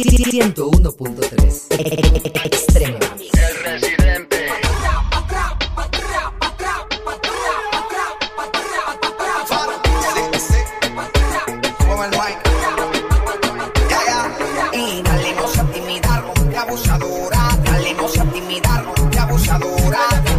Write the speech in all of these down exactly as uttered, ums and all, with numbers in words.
ciento uno punto tres Extrema. El residente. Con el mic. Ya, ya. Y dale, no seas timidar, no te abusadora. Dale, no seas timidar, no te abusadora.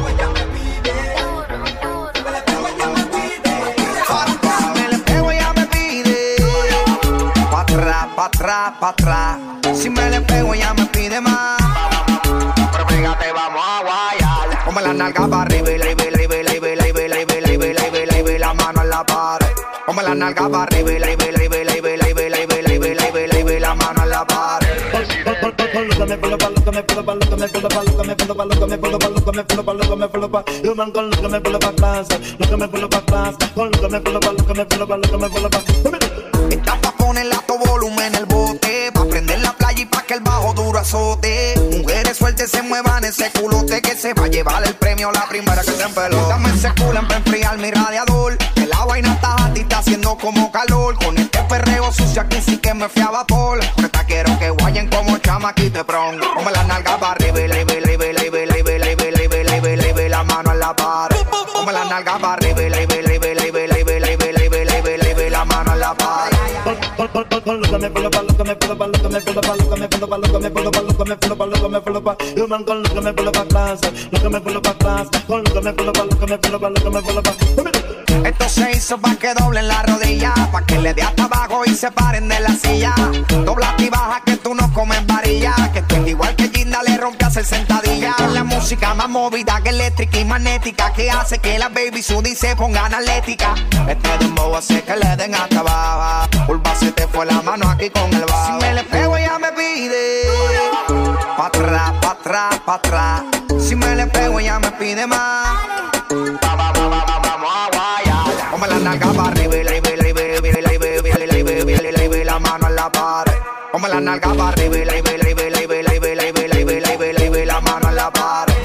Me le pego, ella me pide. Pa' atrás, pa' atrás, pa' atrás. Si me le pego, ella me pide más. Pero fíjate, vamos a guayar. Ponme la nalga para arriba y la y la y la y la y la y la y la y la y la y la y la mano en la pared. Ponme la nalga para arriba y la y la y la y la y la y la y la y la y la y la y la mano en la pared. Esta pa' ponerle a todo volumen el bote, pa' prender la playa y pa' que el bajo duro azote. Mujeres sueltas se muevan ese culote, que se va a llevar el premio la primera que se empeló. Dame ese culo para enfriar mi radiador, que la vaina está a ti, está haciendo como calor. Con este perreo sucio aquí sí que me fui a vapor. Ahorita quiero que guayen como chamaquito pronto. Ponme la nalga para arriba y la y la y la y la y la y la y la y la y la y la mano en la pared. Ponme la nalga para arriba y la y la y la y la y la y la y la y la y la y la mano en la pared. Esto se hizo pa' que doblen la rodilla, pa' que le dé hasta abajo y se paren de la silla. Dobla y baja que tú no comes varilla, que tú igual que Ginda le rompe a hacer sentadilla. La música más movida que eléctrica y magnética, que hace que las baby sudi se pongan atlética. Este dembow hace que le den hasta abajo. Pulva se te fue la mano aquí con el bajo. Si me le pego ella me pide pa' atrás, pa' atrás, pa' atrás. Si me le pego ella me pide más. Va, va, va, va, va, vamos a guayar. Ponme la nalga para arriba y la y la y la y la y la y la y la y la y la y la mano en la pared. Ponme la nalga para arriba y la y la y la y la y la y la y la y la y la y la y la y la mano en la pared.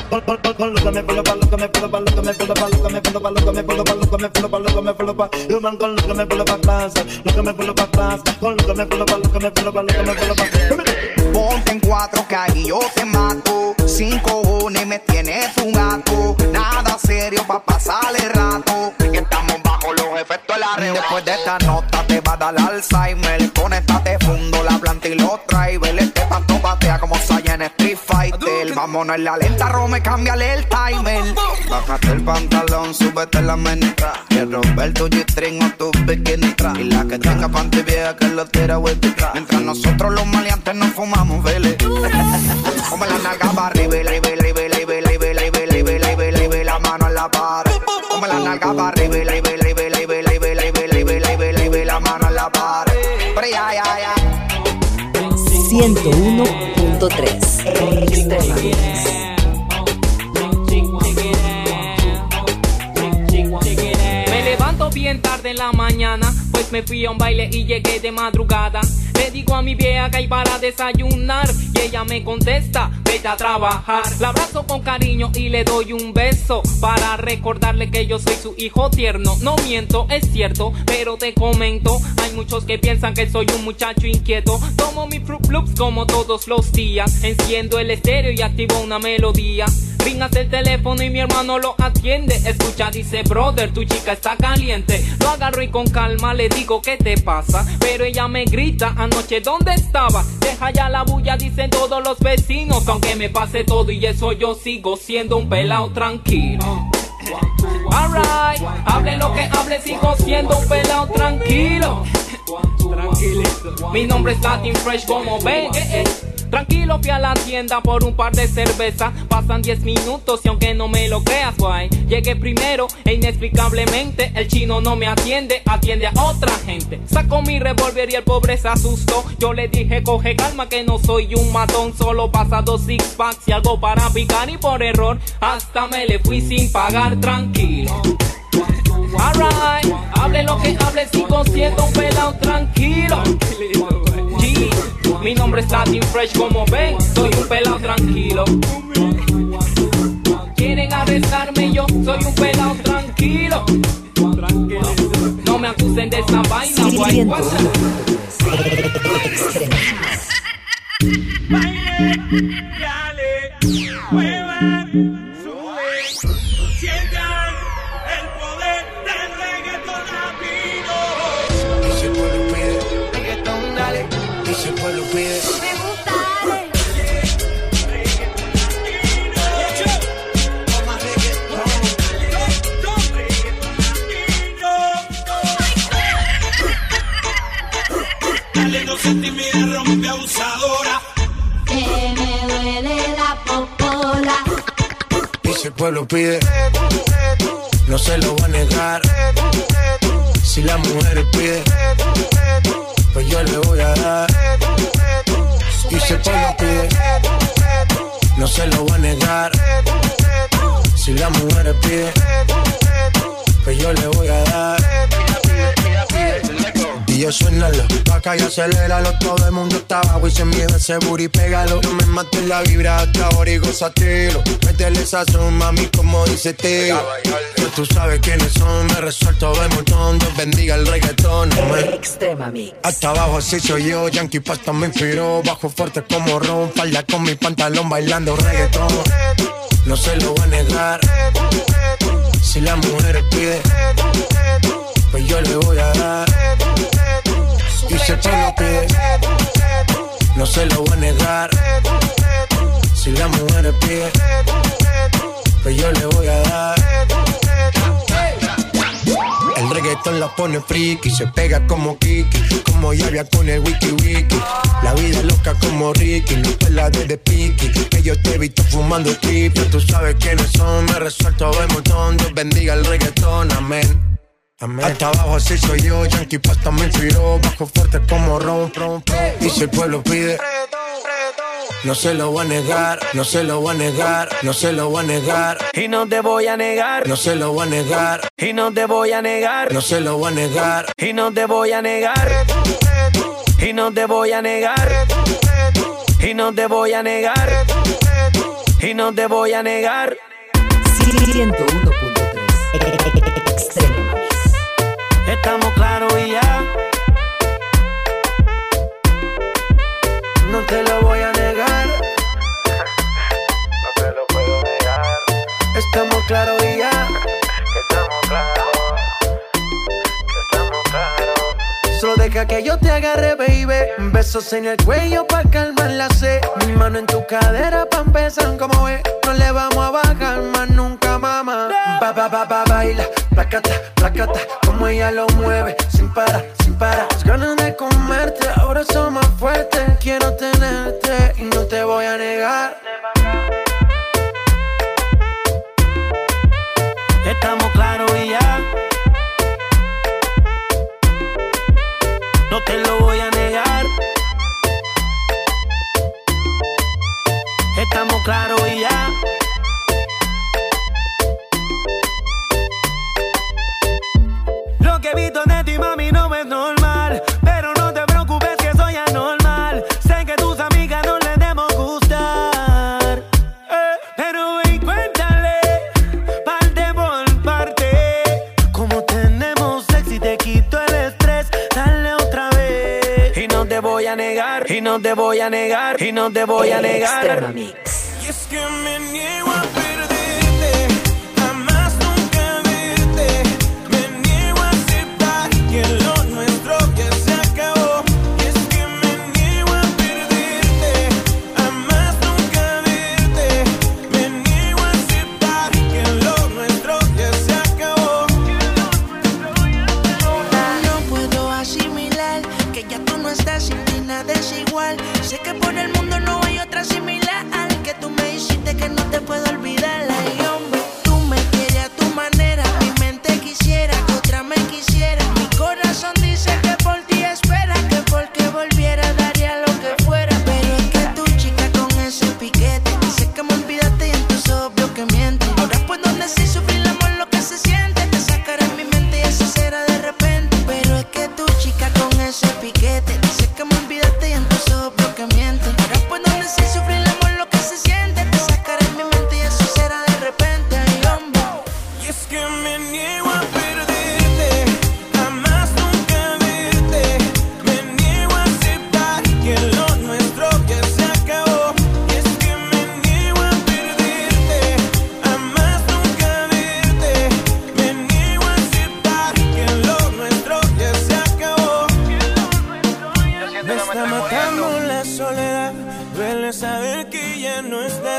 Ponte en cuatro que ahí yo te mato. Sin cojones me tienes un gato. Nada serio pa' pasar el rato, que estamos bajo los efectos de la red. Después de esta nota te va a dar Alzheimer. Conéctate fundo la planta y los drivers. Este pato patea como Saya en Street Fighter. Vámonos en la lenta, Rome, cámbiale el timer. Bájate el pantalón, súbete la menestra. Quiero ver tu G-string o tu bikini. Y la que tenga panty vieja que lo tira with the track. Mientras nosotros los maleantes nos fumamos, vele. Ponme la nalga para arriba y la y la y la y la y la y la y la y la y la y la y la mano en la pared. Ponme la nalga para arriba y la y la y la y la y la y la y la y la y la y la y la mano en la pared. Pero ya, ya, ya. ciento uno punto tres Extrema. Me levanto bien tarde en la mañana, pues me fui a un baile y llegué de madrugada. Le digo a mi vieja que hay para desayunar y ella me contesta, vete a trabajar. La abrazo con cariño y le doy un beso para recordarle que yo soy su hijo tierno. No miento, es cierto, pero te comento, hay muchos que piensan que soy un muchacho inquieto. Tomo mi Fruit Loops como todos los días, enciendo el estéreo y activo una melodía. Ringas el teléfono y mi hermano lo atiende. Escucha, dice, brother, tu chica está caliente. Lo agarro y con calma le digo, ¿qué te pasa? Pero ella me grita, anoche, ¿dónde estaba? Deja ya la bulla, dicen todos los vecinos. Aunque me pase todo y eso, yo sigo siendo un pelao tranquilo. Alright, hable lo que hable, sigo siendo un pelao tranquilo. Tranquilito. Mi nombre es Latin Fresh, como ven, eh, eh. Tranquilo, fui a la tienda por un par de cervezas. Pasan diez minutos y aunque no me lo creas, guay, llegué primero e inexplicablemente el chino no me atiende, atiende a otra gente. Sacó mi revólver y el pobre se asustó. Yo le dije, coge calma que no soy un matón, solo pasa dos six packs y algo para picar y por error hasta me le fui sin pagar, tranquilo. Alright, hable lo que hable, sigo siendo un pelao tranquilo. G, mi nombre es Latin Fresh, como ven, soy un pelao tranquilo. Quieren arrestarme, yo soy un pelao tranquilo. No me acusen de esa vaina, guay. ciento uno punto tres Extrema. Dale, muevan, suben, sientan el poder del reggaetón latino. Y si el pueblo pide reggaetón, dale. Y si el pueblo pide. No se intimida, rompe abusadora. Que me duele la popola. Y si el pueblo pide, no se lo va a negar. Si la mujer pide, pues yo le voy a dar. Y si el pueblo pide, no se lo va a negar. Si la mujer pide, pues yo le voy a dar. Y yo suénalo, vaca y aceléralo. Todo el mundo está abajo y se miedo ese booty, pégalo. No me mates la vibra hasta ahora y gózatelo. Métele sazón, mami, como dice tío. Que tú sabes quiénes son, me resuelto de montón. Dios bendiga el reggaetón, man. Extrema Mix. Hasta abajo así soy yo, Yankee Pasta me inspiró. Bajo fuerte como Ron, falda con mi pantalón bailando reggaetón. No se lo voy a negar. Si la mujer pide, pues yo le voy a dar. Y si el pueblo pide, no se lo voy a negar. Si la mujer pide, pues yo le voy a dar. El reggaetón la pone friki, se pega como Kiki, como Yavia con el wiki wiki. La vida es loca como Ricky, no pela desde Piki. Que yo te he visto fumando tripio, tú sabes quiénes son, me resuelto de montón. Dios bendiga el reggaetón, amén. Amén. Hasta abajo así soy yo, Yankee Pasta me inspiró. Bajo fuerte como Ron, Ron, Ron. Y si el pueblo pide, no se lo voy a negar, no se lo voy a negar, no se lo voy a negar. Y no te voy a negar, no se lo voy a negar, y no te voy a negar, no se lo voy a negar, y no te voy a negar, y no te voy a negar, y no te voy a negar, y no te voy a negar. ciento uno punto tres. Extrema Mix. Estamos claros y ya. No te lo voy a negar. No te lo puedo negar. Estamos claros y ya. Estamos claros. Estamos claros. Solo deja que yo te agarre, baby. Besos en el cuello pa' calmar la sed. Mi mano en tu cadera pa' empezar, como ves. No le vamos a bajar más nunca, mamá. Ba, ba, ba, ba, baila, placata, placata. Como ella lo mueve, sin parar, sin parar. Las ganas de comerte, ahora son más fuertes. Quiero tenerte y no te voy a negar. Estamos claros y ya. No te lo voy a negar. Estamos claros y ya. Lo que he visto de ti, mami, no es normal. Pero no te preocupes que soy anormal. Sé que tus amigas no les debemos gustar, eh, pero ve y cuéntale, parte por parte. Como tenemos sexy, te quito el estrés. Dale otra vez. Y no te voy a negar, y no te voy a negar, y no te voy a negar. Extrema Mix. Y es que me niego a perderte, jamás nunca verte. Me niego a aceptar que lo nuestro ya se acabó. Y es que me niego a perderte, jamás nunca verte. Me niego a aceptar que lo nuestro ya se acabó. No puedo asimilar que ya tú no estás, sin ti nada es igual. Sé que por el mundo no hay otra similar. Que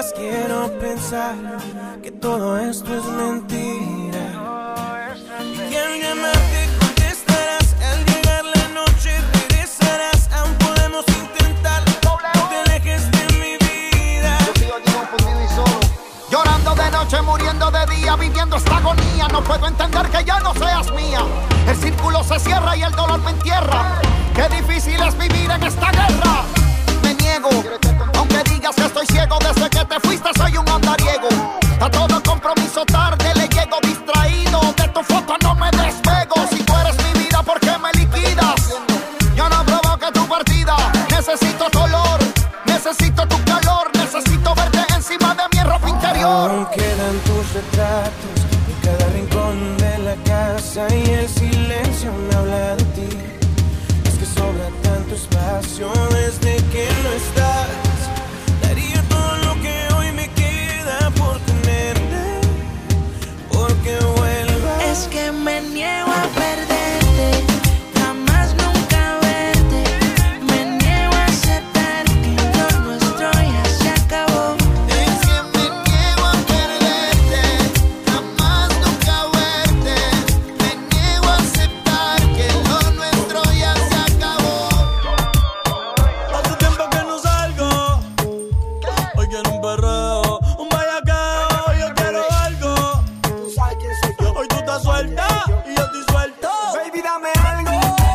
más quiero pensar que todo esto es mentira. Y que alguien más te contestarás al llegar la noche, regresarás. Aún podemos intentar, no te alejes de mi vida. Yo sigo aquí confundido y solo, llorando de noche, muriendo de día, viviendo esta agonía. No puedo entender que ya no seas mía. El círculo se cierra y el dolor me entierra. Qué difícil es vivir en esta guerra. Me niego, aunque digas que estoy ciego. Desde que te fuiste soy un andariego. A todo compromiso tarde le llego, distraído. De tu foto no me despego. Si tú eres mi vida, ¿por qué me liquidas? Yo no provoqué tu partida. Necesito tu olor, necesito tu calor. Necesito verte encima de mi ropa interior. Aún quedan tus retratos en cada rincón de la casa y el silencio me habla de ti. Es que sobra tanto espacio desde que no estás. Daría todo lo que hoy me queda por tenerte, porque vuelvas. Es que me niego a perderte, jamás nunca verte. Me niego a aceptar que lo nuestro ya se acabó. Es que me niego a perderte, jamás nunca verte. Me niego a aceptar que lo nuestro ya se acabó. Hace tiempo que no salgo, hoy quiero un perreo, un bellaqueo, hoy yo quiero algo. Hoy tú estás suelta y yo estoy suelto. Baby, dame algo.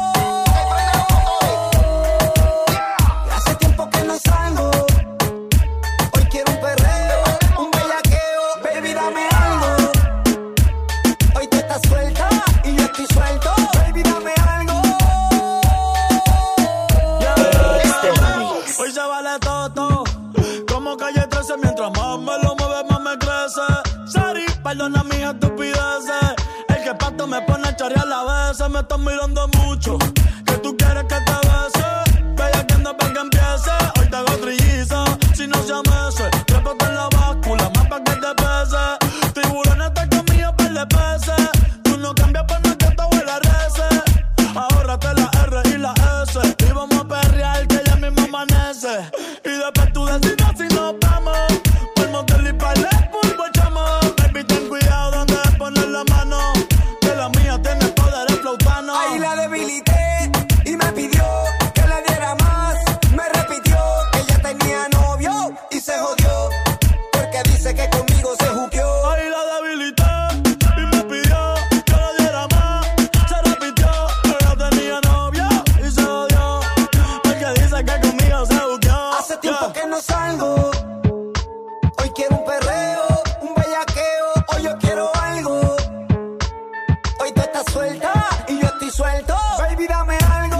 Hace tiempo que no salgo, hoy quiero un perreo, un bellaqueo. Baby, dame algo. Hoy tú estás suelta y yo estoy suelto. Baby, dame algo. Hoy se vale todo, como calle trece. Mientras más me lo mueve, más me crece. Sari, perdona mis estupideces. El que pato me pone a charrear a veces. Me estás mirando mucho, que tú quieres que te bese. Bellaqueando pa' que empiece. Hoy te hago trilliza, si no se amese. Trépate en la báscula, más pa' que te pese. Tiburón está conmigo, per de peces. Tú no cambias por nada que tu abuela rece. Ahórrate la R y la S y vamos a perrear que ya mismo amanece. Y después tú decidas si nos vamos por motel y palé, por chamo. Baby, ten cuidado donde poner la mano, que la mía tiene poderes floutano. Ahí la debilité y me pidió que le diera más. Me repitió que ya tenía novio y se jodió, porque dice que conmigo se juqueó. Ahí la debilité y me pidió que le diera más. Se repitió que ya tenía novio y se odió, porque dice que conmigo se buqueó. Hace tiempo que no salgo, hoy quiero un perreo, un bellaqueo. Hoy yo quiero algo. Hoy tú estás suelta y yo estoy suelto. Baby, dame algo.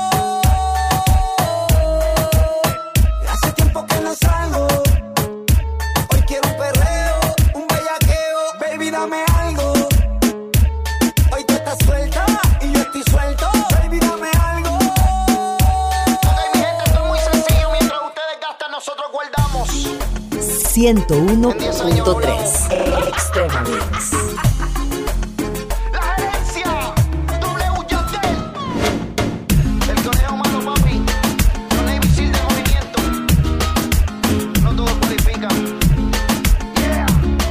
Hace tiempo que no salgo, hoy quiero un perreo, un bellaqueo. Baby, dame algo. Hoy tú estás suelta y yo estoy suelto. Baby, dame algo. Ok, mi gente, esto es muy sencillo. Mientras ustedes gastan, nosotros guardamos. ciento uno punto tres Extrema Mix. La gerencia, W Yandel. El conejo malo, papi. Un Navy Seal de movimiento. No todo cualifica. Yeah.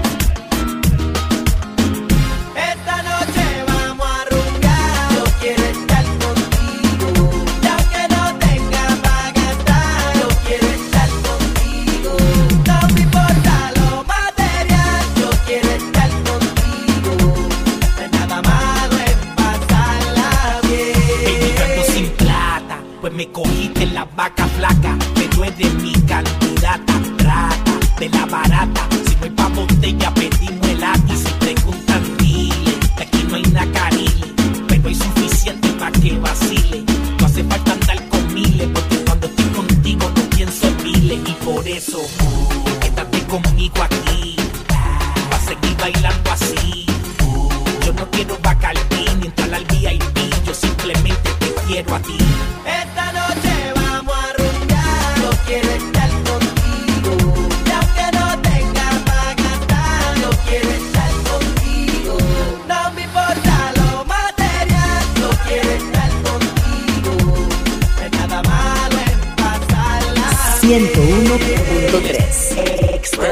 Esta noche vamos a rumbear. Yo quiero estar contigo. Y aunque no tenga para gastar, yo quiero estar contigo. No me importa lo material. Yo quiero estar contigo. No hay nada malo en pasarla bien. Baby, yo ando sin plata, pues me cogiste en la vaca flaca. Pero eres mi candidata, trata de la barata. Si voy pa' botella, pedimos el ati. Si preguntan, dile que aquí no hay nacarile, pero hay suficiente pa' que vacile. No hace falta andar con miles, porque cuando estoy contigo no pienso en miles. Y por eso, quédate conmigo aquí, pa' seguir bailando así. Yo no quiero Bacardí ni entrar al V I P, yo simplemente te quiero a ti. Esta noche vamos a rumbear. Yo quiero estar contigo. Y aunque no tenga para gastar, yo quiero estar contigo. No me importa lo material. Yo quiero estar contigo. No hay nada malo en pasarla ciento uno punto tres Extrema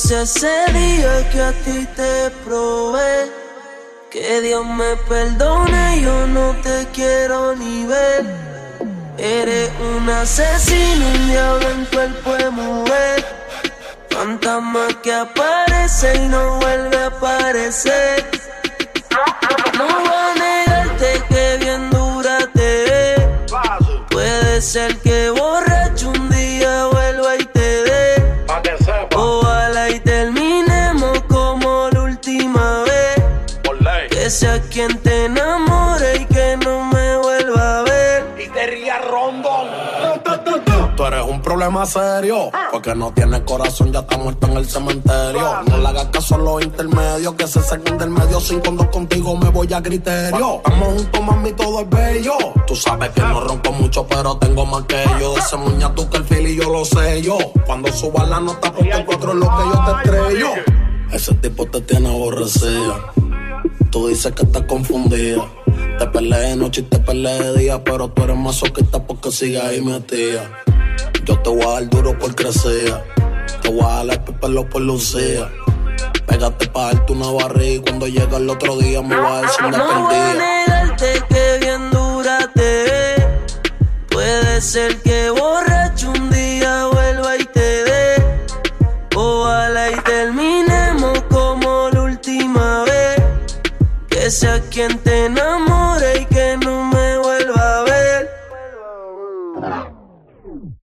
Desde ese día que a ti te probé, que Dios me perdone, yo no te quiero ni ver. Eres un asesino, un diablo en cuerpo de mujer, fantasma que aparece y no vuelve a aparecer. No voy a negarte que bien dura te ve. Puede ser que borracho un día vuelva y te dé. Ojalá y terminemos como la última vez. Que sea quien te enamore y que no me vuelva a ver. Y te ría rondón. Tú eres un problema serio, porque no tienes corazón, ya está muerto en el cementerio. No le hagas caso a los intermedios, que se saquen del medio. Sin cuando contigo me voy a criterio. Estamos juntos, mami, todo es bello. Tú sabes que no ronco mucho, pero tengo más que yo. De ese muña tú que el fili yo lo sé yo. Cuando suba la nota, porque el cuatro es lo que yo te estrello. Ese tipo te tiene aborrecida. Tú dices que estás confundida. Te peleé de noche y te peleé de día, pero tú eres masoquista porque sigues ahí metida. Yo te voy a dar duro por crecer. Te voy a dar el pelo por lucía. Pégate pa' darte una barriga y cuando llega el otro día me va a decir una perdida. No voy a negarte que bien dura te ve. Puede ser que borracho un día vuelva y te dé. Ojalá y terminemos como la última vez. Que sea quien te enamore y que no me vuelva a ver.